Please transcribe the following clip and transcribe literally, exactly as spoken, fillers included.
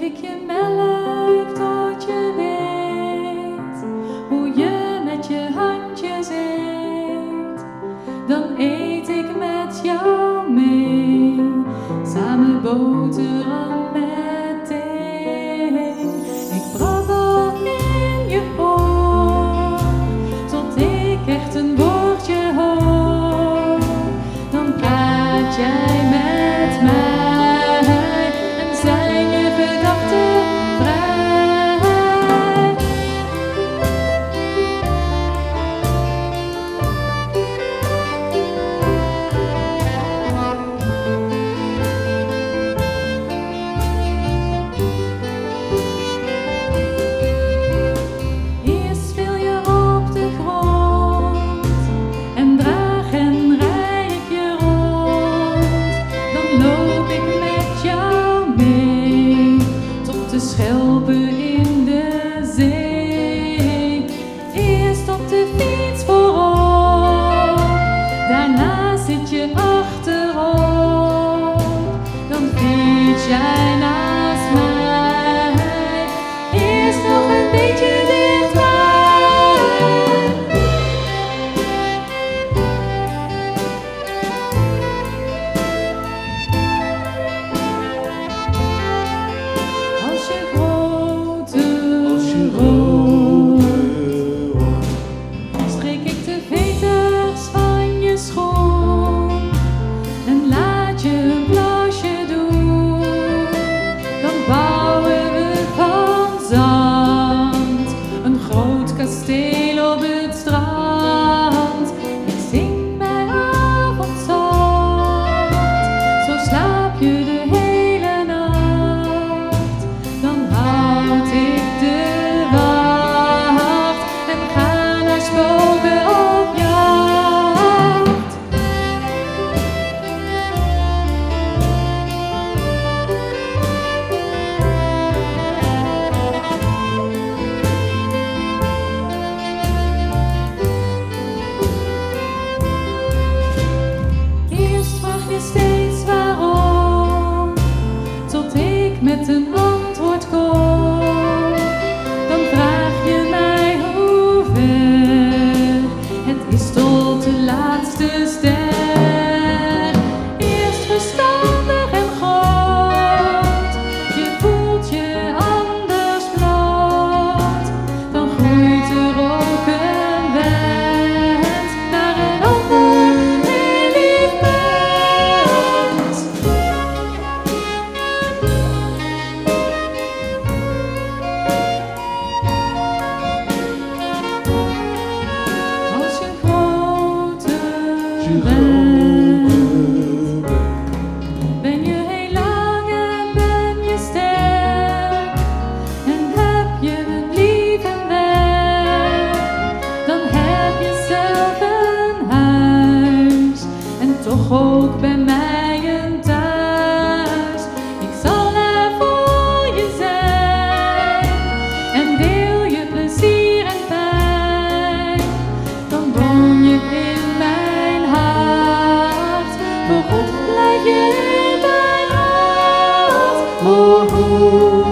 ik je melk tot je weet hoe je met je handjes eet. Dan eet ik met jou mee, samen boterham met thee. Ik brabbel in je oor, tot ik echt een woordje hoor. Dan praat jij met mij en zijn je gedachten vrij. Eerst viel je op de grond en draag en rij ik je rond. Dan loop ik met jou mee tot de schelpen in de zee. Eerst op de fiets voorop, daarna zit je achterop. Dan fiets jij naast mij, eerst nog een beetje dichtbij. Als je groter Als je wordt, groter wordt, streek ik de veters van je schoen en laat je een plasje doen. Dan bouwen we van zand een groot kasteel op het strand. Ik zing bij avondzand, zo slaap je de hele nacht. Dan houd ik de wacht en ga naar spoken op jacht. Eerst vraag je steeds waarom, tot ik met een antwoord kom. Dan vraag je mij hoe ver, het is tot de laatste ster. Eerst verstandig en groot, je voelt je anders bloot. Dan groeit er ook een wens naar een ander heel lief mens. Als je groter je bent, groter bent, ben je heel lang en ben je sterk en heb je een lief en werk. Dan heb je zelf een huis en toch ook bij mij een thuis. Ik zal er voor je zijn en deel je plezier en pijn. Dan woon je in mijn hart, voor goed blijf je in mijn hart. voor goed.